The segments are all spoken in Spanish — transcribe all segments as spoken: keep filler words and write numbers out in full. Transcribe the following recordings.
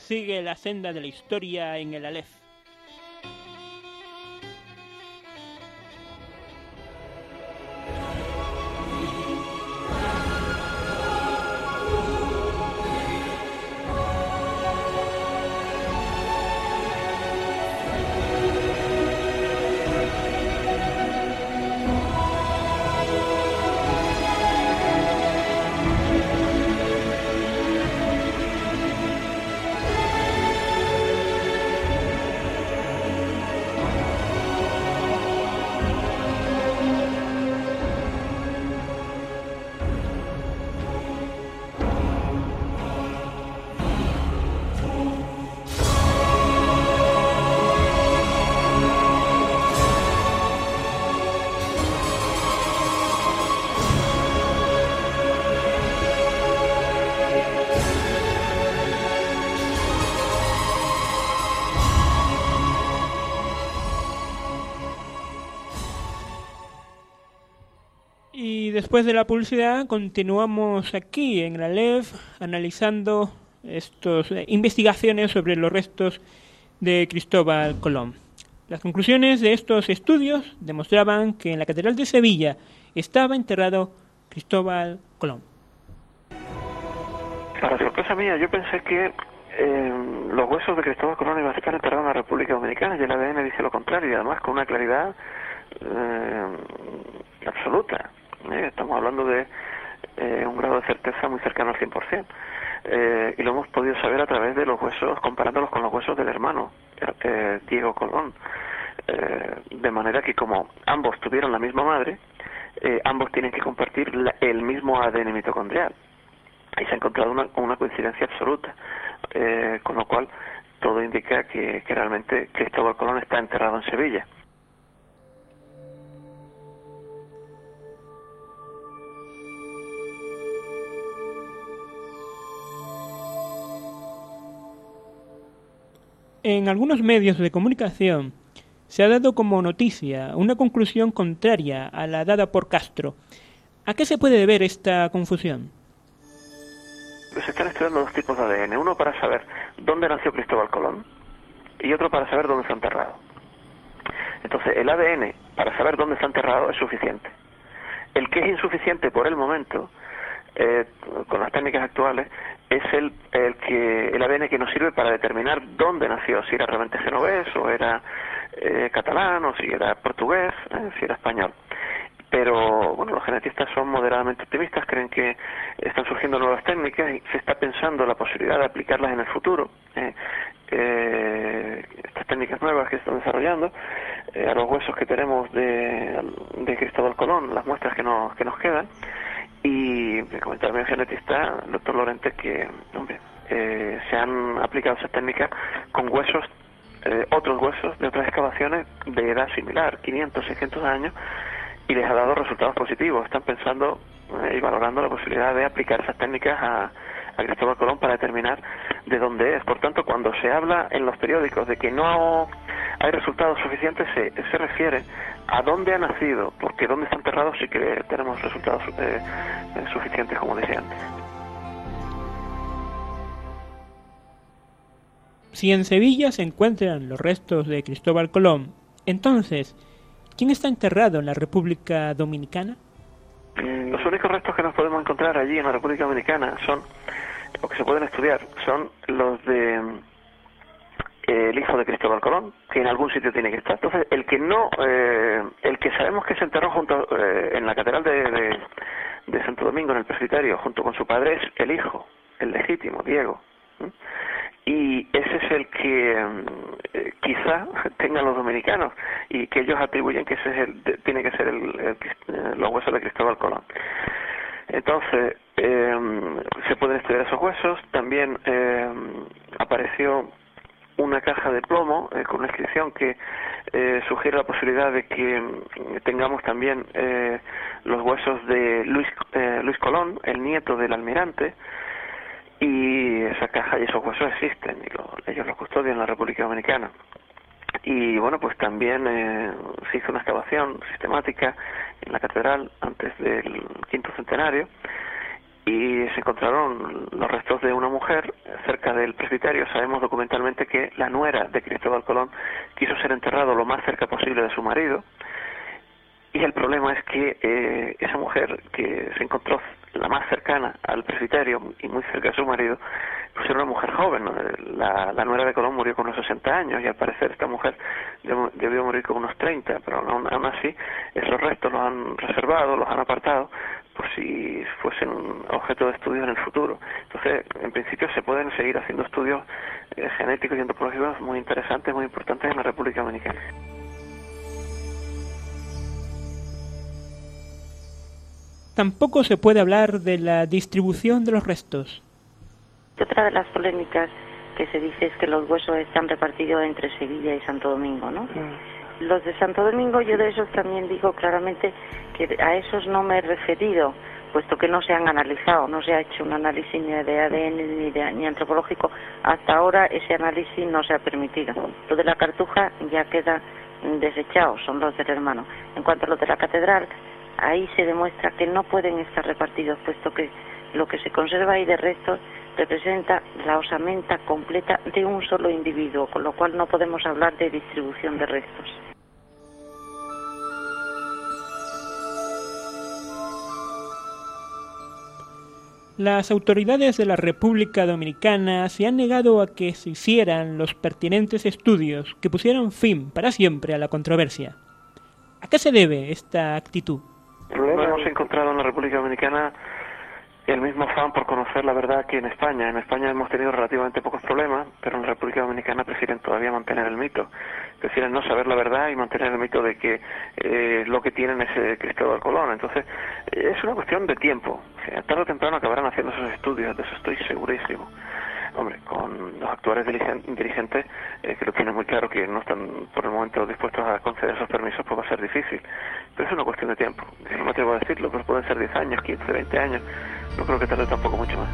sigue la senda de la historia en el Aleph. Y después de la publicidad continuamos aquí en la Aleph analizando estas eh, investigaciones sobre los restos de Cristóbal Colón. Las conclusiones de estos estudios demostraban que en la Catedral de Sevilla estaba enterrado Cristóbal Colón. Para sorpresa mía, yo pensé que eh, los huesos de Cristóbal Colón iban a estar enterrados en la República Dominicana, y el A D N dice lo contrario, y además con una claridad eh, absoluta. Eh, estamos hablando de eh, un grado de certeza muy cercano al cien por ciento. Eh, y lo hemos podido saber a través de los huesos, comparándolos con los huesos del hermano, eh, Diego Colón. Eh, de manera que como ambos tuvieron la misma madre, eh, ambos tienen que compartir la, el mismo A D N mitocondrial. Y se ha encontrado una, una coincidencia absoluta, eh, con lo cual todo indica que, que realmente Cristóbal Colón está enterrado en Sevilla. En algunos medios de comunicación se ha dado como noticia una conclusión contraria a la dada por Castro. ¿A qué se puede deber esta confusión? Se están estudiando dos tipos de A D N, uno para saber dónde nació Cristóbal Colón y otro para saber dónde está enterrado. Entonces, el A D N para saber dónde está enterrado es suficiente. El que es insuficiente por el momento, eh, con las técnicas actuales, es el, el que el A D N que nos sirve para determinar dónde nació, si era realmente genovés o era eh, catalán o si era portugués, eh, si era español. Pero bueno, los genetistas son moderadamente optimistas, creen que están surgiendo nuevas técnicas y se está pensando la posibilidad de aplicarlas en el futuro. Eh, eh, estas técnicas nuevas que se están desarrollando eh, a los huesos que tenemos de, de Cristóbal Colón, las muestras que nos, que nos quedan. Y me comentaba mi genetista, el doctor Lorente, que hombre, eh, se han aplicado esas técnicas con huesos, eh, otros huesos de otras excavaciones de edad similar, quinientos, seiscientos años, y les ha dado resultados positivos. Están pensando eh, y valorando la posibilidad de aplicar esas técnicas a, a Cristóbal Colón para determinar de dónde es. Por tanto, cuando se habla en los periódicos de que no hay resultados suficientes, se, se refiere a dónde ha nacido, porque dónde está enterrado sí que tenemos resultados eh, eh, suficientes, como decía antes. Si en Sevilla se encuentran los restos de Cristóbal Colón, entonces, ¿quién está enterrado en la República Dominicana? Los únicos restos que nos podemos encontrar allí en la República Dominicana son, o que se pueden estudiar, son los de eh, el hijo de Cristóbal Colón, que en algún sitio tiene que estar. Entonces, el que no, eh, el que sabemos que se enterró junto eh, en la catedral de, de, de Santo Domingo, en el presbiterio, junto con su padre, es el hijo, el legítimo, Diego. ¿Mm? Y ese es el que eh, quizá tengan los dominicanos y que ellos atribuyen que ese es el, de, tiene que ser el, el, el, los huesos de Cristóbal Colón. Entonces, eh, se pueden estudiar esos huesos. También eh, apareció una caja de plomo eh, con una inscripción que eh, sugiere la posibilidad de que tengamos también eh, los huesos de Luis, eh, Luis Colón, el nieto del almirante. Y esa caja y esos huesos existen y lo, ellos los custodian en la República Dominicana. Y bueno, pues también eh, se hizo una excavación sistemática en la catedral antes del quinto centenario y se encontraron los restos de una mujer cerca del presbiterio. Sabemos documentalmente que la nuera de Cristóbal Colón quiso ser enterrado lo más cerca posible de su marido, y el problema es que eh, esa mujer que se encontró la más cercana al presbiterio y muy cerca de su marido, pues era una mujer joven, ¿no? La, la nuera de Colón murió con unos sesenta años y al parecer esta mujer debió, debió morir con unos treinta, pero aún, aún así esos restos los han reservado, los han apartado por si fuesen objeto de estudio en el futuro. Entonces, en principio se pueden seguir haciendo estudios eh, genéticos y antropológicos muy interesantes, muy importantes en la República Dominicana. Tampoco se puede hablar de la distribución de los restos. Otra de las polémicas que se dice es que los huesos están repartidos entre Sevilla y Santo Domingo, ¿no? Mm. Los de Santo Domingo, yo de esos también digo claramente que a esos no me he referido, puesto que no se han analizado, no se ha hecho un análisis ni de A D N ni, de, ni antropológico. Hasta ahora ese análisis no se ha permitido. Lo de la Cartuja ya queda desechado, son los del hermano. En cuanto a lo de la catedral, ahí se demuestra que no pueden estar repartidos, puesto que lo que se conserva ahí de restos representa la osamenta completa de un solo individuo, con lo cual no podemos hablar de distribución de restos. Las autoridades de la República Dominicana se han negado a que se hicieran los pertinentes estudios que pusieran fin para siempre a la controversia. ¿A qué se debe esta actitud? No hemos encontrado en la República Dominicana el mismo afán por conocer la verdad que en España. En España hemos tenido relativamente pocos problemas, pero en la República Dominicana prefieren todavía mantener el mito. Prefieren no saber la verdad y mantener el mito de que eh, lo que tienen es eh, Cristóbal Colón. Entonces, eh, es una cuestión de tiempo. O sea, tarde o temprano acabarán haciendo esos estudios, de eso estoy segurísimo. Hombre, con los actuales dirigentes eh, que lo tienen muy claro, que no están por el momento dispuestos a conceder esos permisos, pues va a ser difícil. Pero es una cuestión de tiempo. No me atrevo a decirlo, pero pueden ser diez años, quince, veinte años. No creo que tarde tampoco mucho más.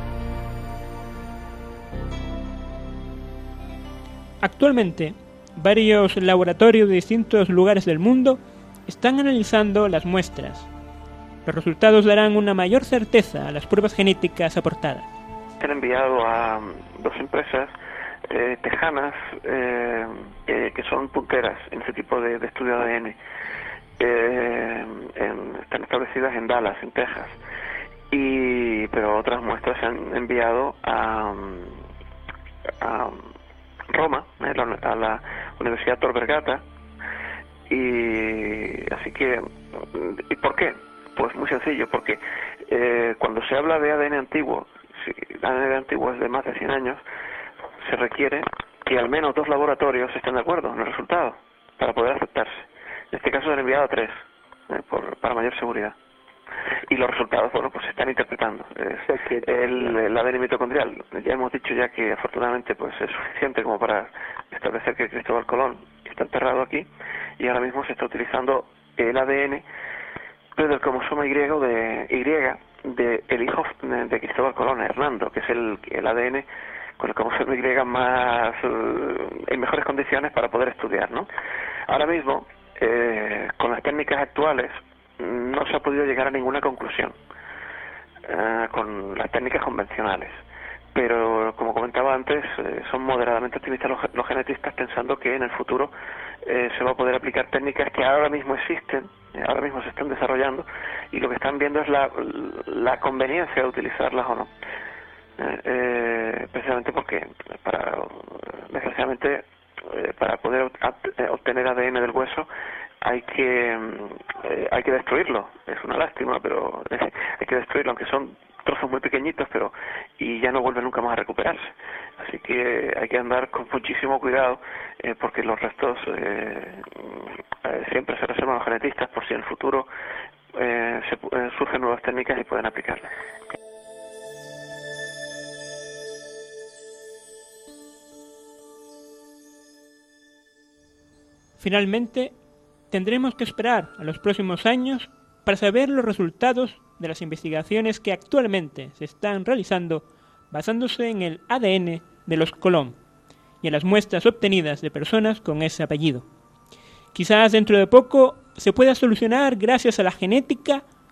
Actualmente, varios laboratorios de distintos lugares del mundo están analizando las muestras. Los resultados darán una mayor certeza a las pruebas genéticas aportadas. Han enviado a dos empresas eh, tejanas eh, eh, que son punteras en ese tipo de, de estudio de A D N. Eh, en, están establecidas en Dallas, en Texas. Y, pero otras muestras se han enviado a, a Roma, a la Universidad Tor Vergata. Y así que, ¿y por qué? Pues muy sencillo, porque eh, cuando se habla de A D N antiguo, si el A D N antiguo es de más de cien años, se requiere que al menos dos laboratorios estén de acuerdo en el resultado para poder aceptarse. En este caso se han enviado a tres, eh, por, para mayor seguridad. Y los resultados, bueno, pues se están interpretando. Es el, el A D N mitocondrial, ya hemos dicho ya que afortunadamente pues es suficiente como para establecer que Cristóbal Colón está enterrado aquí, y ahora mismo se está utilizando el A D N pero del cromosoma Y de Y de el hijo de Cristóbal Colón, Hernando, que es el, el A D N con el cromosoma Y más uh, en mejores condiciones para poder estudiar, ¿no? Ahora mismo, eh, con las técnicas actuales, no se ha podido llegar a ninguna conclusión uh, con las técnicas convencionales. Pero, como comentaba antes, eh, son moderadamente optimistas los, los genetistas, pensando que en el futuro eh, se va a poder aplicar técnicas que ahora mismo existen, eh, ahora mismo se están desarrollando, y lo que están viendo es la, la conveniencia de utilizarlas o no. Eh, eh, precisamente porque, para desgraciadamente, eh, para poder obtener A D N del hueso, hay que eh, hay que destruirlo. Es una lástima, pero eh, hay que destruirlo, aunque son trozos muy pequeñitos, pero y ya no vuelve nunca más a recuperarse. Así que hay que andar con muchísimo cuidado, eh, porque los restos eh, eh, siempre se reservan a los genetistas por si en el futuro eh, se, eh, surgen nuevas técnicas y pueden aplicarlas. Finalmente, tendremos que esperar a los próximos años para saber los resultados de las investigaciones que actualmente se están realizando basándose en el A D N de los Colón y en las muestras obtenidas de personas con ese apellido. Quizás dentro de poco se pueda solucionar gracias a la genética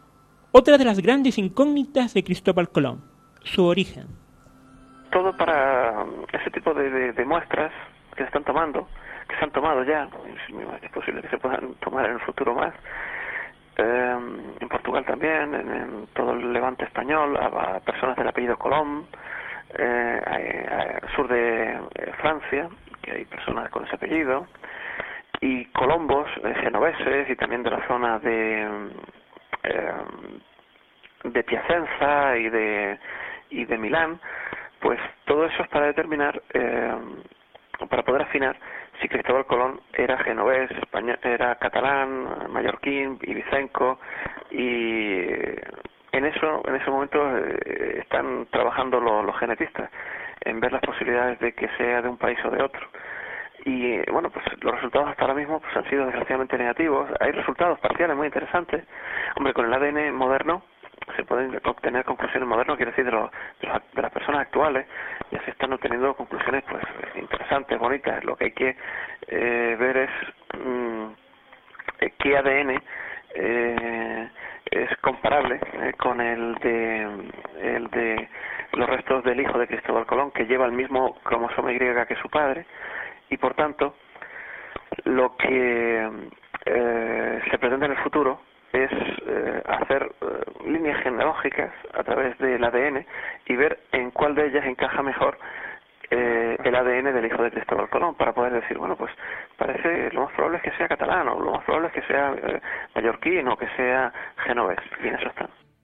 otra de las grandes incógnitas de Cristóbal Colón, su origen. Todo para ese tipo de, de, de muestras que se están tomando, que se han tomado ya, es posible que se puedan tomar en el futuro más, eh, en Portugal también, en, en todo el levante español, a, a personas del apellido Colón, eh, al sur de eh, Francia, que hay personas con ese apellido, y colombos eh, genoveses, y también de la zona de eh, de Piacenza y de y de Milán. Pues todo eso es para determinar, eh, para poder afinar si Cristóbal Colón era genovés, español, era catalán, mallorquín, ibicenco, y en eso, en ese momento eh, están trabajando los, los genetistas en ver las posibilidades de que sea de un país o de otro. Y bueno, pues los resultados hasta ahora mismo pues han sido desgraciadamente negativos. Hay resultados parciales muy interesantes. Hombre, con el A D N moderno se pueden obtener conclusiones modernas, quiero decir, de, los, de, los, de las personas actuales, ya se están obteniendo conclusiones pues interesantes, bonitas. Lo que hay que eh, ver es mmm, qué A D N eh, es comparable eh, con el de el de los restos del hijo de Cristóbal Colón, que lleva el mismo cromosoma Y que su padre, y por tanto lo que eh, se pretende en el futuro es eh, hacer eh, líneas genealógicas a través del A D N y ver en cuál de ellas encaja mejor eh, el A D N del hijo de Cristóbal Colón, para poder decir, bueno, pues parece, lo más probable es que sea catalán, o lo más probable es que sea eh, mallorquín, o que sea genovés, y en eso están.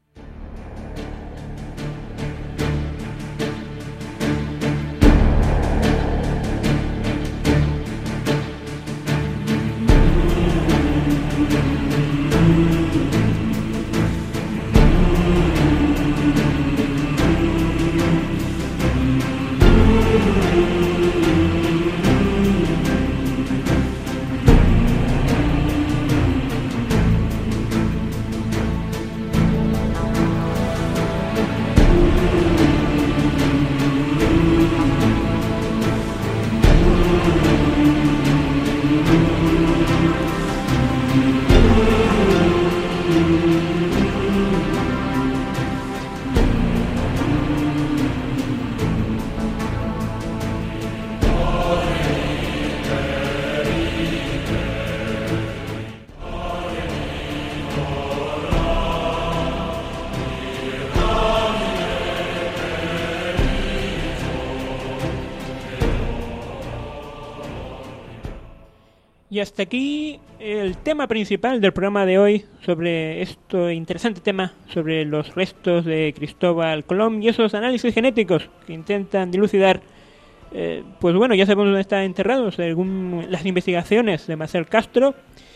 Y hasta aquí el tema principal del programa de hoy, sobre este interesante tema sobre los restos de Cristóbal Colón y esos análisis genéticos que intentan dilucidar, eh, pues bueno, ya sabemos dónde está enterrado, según las investigaciones de Marcel Castro.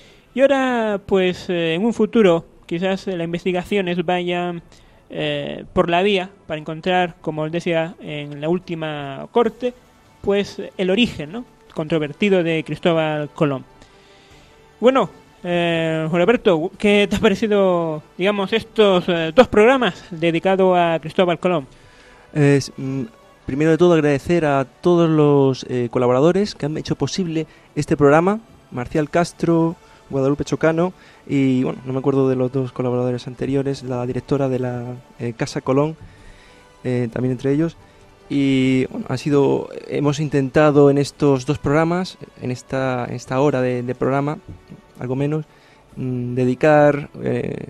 Y ahora, pues eh, en un futuro, quizás las investigaciones vayan eh, por la vía para encontrar, como os decía en la última corte, pues el origen, ¿no?, controvertido de Cristóbal Colón. Bueno, eh, Juan Alberto, ¿qué te ha parecido, digamos, estos eh, dos programas dedicados a Cristóbal Colón? Eh, primero de todo, agradecer a todos los eh, colaboradores que han hecho posible este programa: Marcial Castro, Guadalupe Chocano y, bueno, no me acuerdo de los dos colaboradores anteriores, la directora de la eh, Casa Colón, eh, también entre ellos. Y bueno, ha sido, hemos intentado en estos dos programas, en esta, en esta hora de, de programa, algo menos, mmm, dedicar, eh,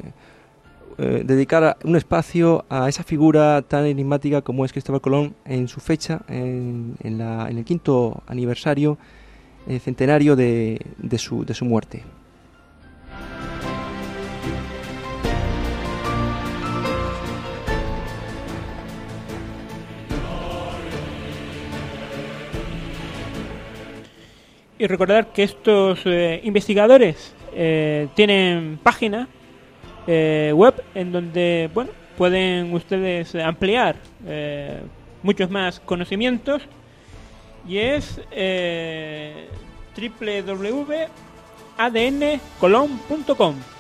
eh, dedicar un espacio a esa figura tan enigmática como es Cristóbal Colón en su fecha, en, en, la, en el quinto aniversario eh, centenario de, de, su, de su muerte. Y recordar que estos eh, investigadores eh, tienen página eh, web en donde, bueno, pueden ustedes ampliar eh, muchos más conocimientos, y es eh, doble u doble u doble u punto a d n colón punto com.